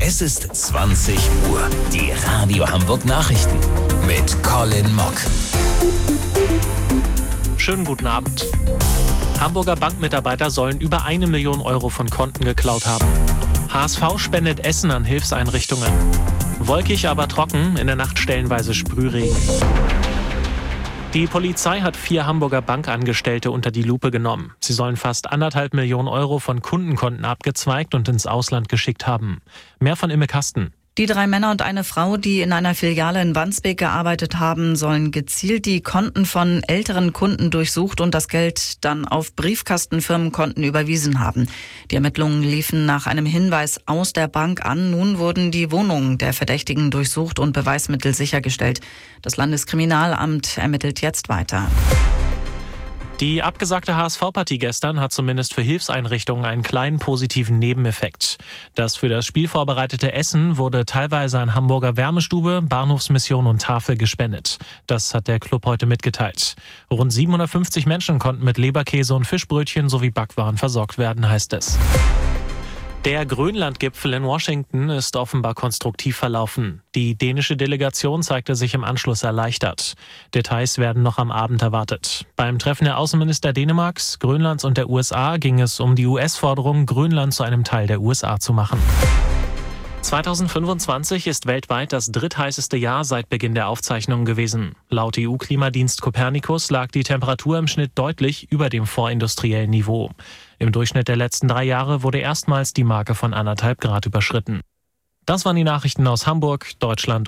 Es ist 20 Uhr. Die Radio Hamburg Nachrichten mit Colin Mock. Schönen guten Abend. Hamburger Bankmitarbeiter sollen über 1 Million Euro von Konten geklaut haben. HSV spendet Essen an Hilfseinrichtungen. Wolkig, aber trocken, in der Nacht stellenweise Sprühregen. Die Polizei hat 4 Hamburger Bankangestellte unter die Lupe genommen. Sie sollen fast 1,5 Millionen Euro von Kundenkonten abgezweigt und ins Ausland geschickt haben. Mehr von Imme Kasten. Die 3 Männer und eine Frau, die in einer Filiale in Wandsbek gearbeitet haben, sollen gezielt die Konten von älteren Kunden durchsucht und das Geld dann auf Briefkastenfirmenkonten überwiesen haben. Die Ermittlungen liefen nach einem Hinweis aus der Bank an. Nun wurden die Wohnungen der Verdächtigen durchsucht und Beweismittel sichergestellt. Das Landeskriminalamt ermittelt jetzt weiter. Die abgesagte HSV-Partie gestern hat zumindest für Hilfseinrichtungen einen kleinen positiven Nebeneffekt. Das für das Spiel vorbereitete Essen wurde teilweise an Hamburger Wärmestube, Bahnhofsmission und Tafel gespendet. Das hat der Club heute mitgeteilt. Rund 750 Menschen konnten mit Leberkäse und Fischbrötchen sowie Backwaren versorgt werden, heißt es. Der Grönland-Gipfel in Washington ist offenbar konstruktiv verlaufen. Die dänische Delegation zeigte sich im Anschluss erleichtert. Details werden noch am Abend erwartet. Beim Treffen der Außenminister Dänemarks, Grönlands und der USA ging es um die US-Forderung, Grönland zu einem Teil der USA zu machen. 2025 ist weltweit das drittheißeste Jahr seit Beginn der Aufzeichnungen gewesen. Laut EU-Klimadienst Copernicus lag die Temperatur im Schnitt deutlich über dem vorindustriellen Niveau. Im Durchschnitt der letzten 3 Jahre wurde erstmals die Marke von 1,5 Grad überschritten. Das waren die Nachrichten aus Hamburg, Deutschland